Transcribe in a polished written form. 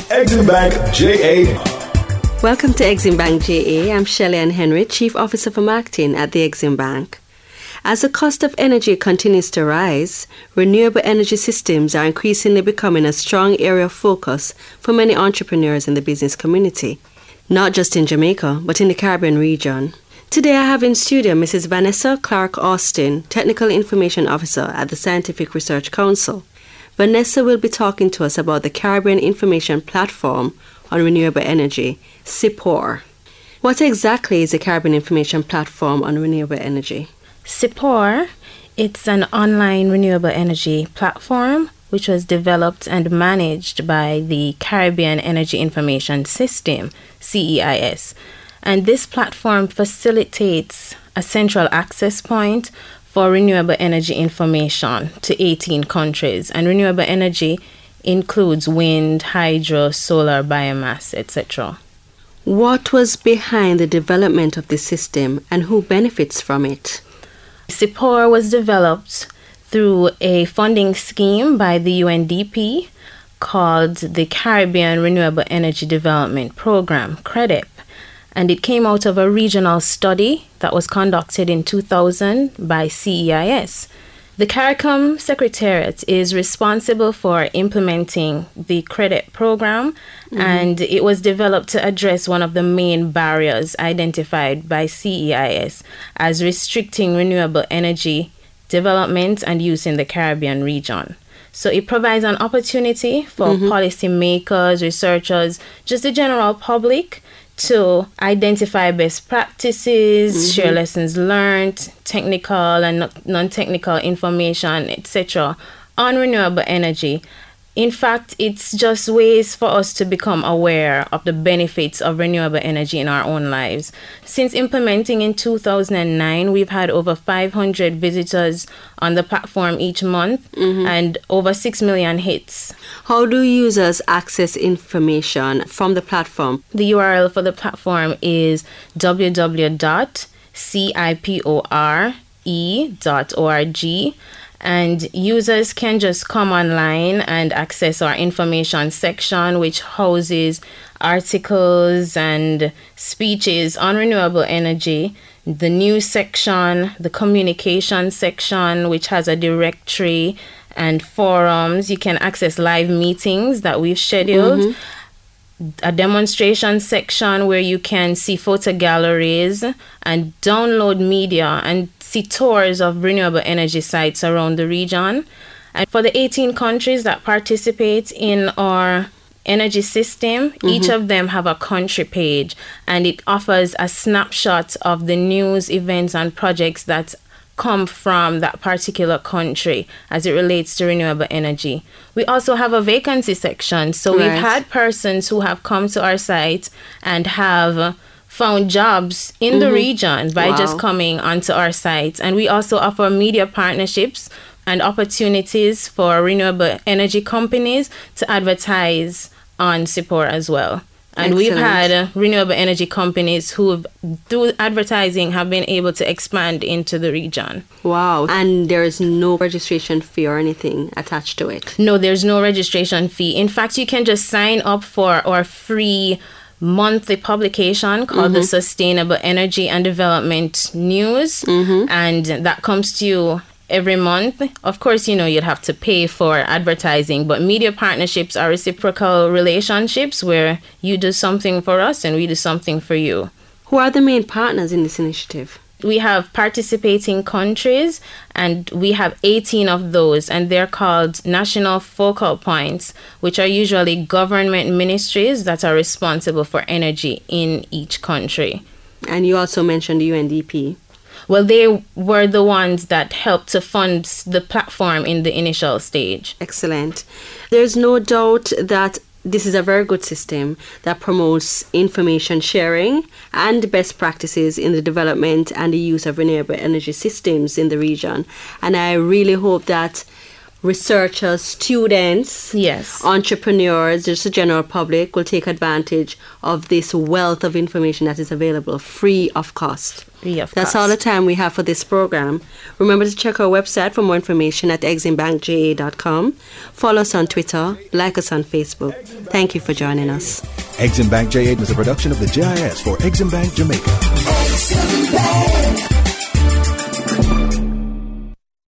Exim Bank JA. Welcome to Exim Bank JA. I'm Shelley Ann Henry, Chief Officer for Marketing at the Exim Bank. As the cost of energy continues to rise, renewable energy systems are increasingly becoming a strong area of focus for many entrepreneurs in the business community, not just in Jamaica, but in the Caribbean region. Today I have in studio Mrs. Vanessa Clark Austin, Technical Information Officer at the Scientific Research Council. Vanessa will be talking to us about the Caribbean Information Platform on Renewable Energy, CIPOR. What exactly is the Caribbean Information Platform on Renewable Energy? CIPOR, it's an online renewable energy platform which was developed and managed by the Caribbean Energy Information System, CEIS. And this platform facilitates a central access point for renewable energy information to 18 countries. And renewable energy includes wind, hydro, solar, biomass, etc. What was behind the development of this system and who benefits from it? CIPOR was developed through a funding scheme by the UNDP called the Caribbean Renewable Energy Development Program, CREDEP. And it came out of a regional study that was conducted in 2000 by CEIS. The CARICOM Secretariat is responsible for implementing the CREDEP program, and it was developed to address one of the main barriers identified by CEIS as restricting renewable energy development and use in the Caribbean region. So it provides an opportunity for policymakers, researchers, just the general public to identify best practices, share lessons learned, technical and non-technical information, etc. on renewable energy. In fact, it's just ways for us to become aware of the benefits of renewable energy in our own lives. Since implementing in 2009, we've had over 500 visitors on the platform each month and over 6 million hits. How do users access information from the platform? The URL for the platform is www.cipore.org. And users can just come online and access our information section, which houses articles and speeches on renewable energy, the news section, the communication section, which has a directory and forums. You can access live meetings that we've scheduled, a demonstration section where you can see photo galleries and download media and see tours of renewable energy sites around the region. And for the 18 countries that participate in our energy system, each of them have a country page, and it offers a snapshot of the news, events, and projects that come from that particular country as it relates to renewable energy. We also have a vacancy section. So we've had persons who have come to our site and have found jobs in the region by just coming onto our site. And we also offer media partnerships and opportunities for renewable energy companies to advertise on CIPOR as well. And we've had renewable energy companies who, through advertising, have been able to expand into the region. Wow. And there is no registration fee or anything attached to it? No, there's no registration fee. In fact, you can just sign up for our free monthly publication called the Sustainable Energy and Development News. And that comes to you every month. Of course, you'd have to pay for advertising, but media partnerships are reciprocal relationships where you do something for us and we do something for you. Who are the main partners in this initiative? We have participating countries, and we have 18 of those, and they're called national focal points, which are usually government ministries that are responsible for energy in each country. And you also mentioned the UNDP. Well, they were the ones that helped to fund the platform in the initial stage. Excellent. There's no doubt that this is a very good system that promotes information sharing and best practices in the development and the use of renewable energy systems in the region. And I really hope that researchers, students, yes, entrepreneurs, just the general public will take advantage of this wealth of information that is available free of cost. That's all the time we have for this program. Remember to check our website for more information at eximbankja.com. Follow us on Twitter, like us on Facebook. Thank you for joining us. Exim Bank J8 is a production of the GIS for Exim Bank Jamaica. Exim Bank.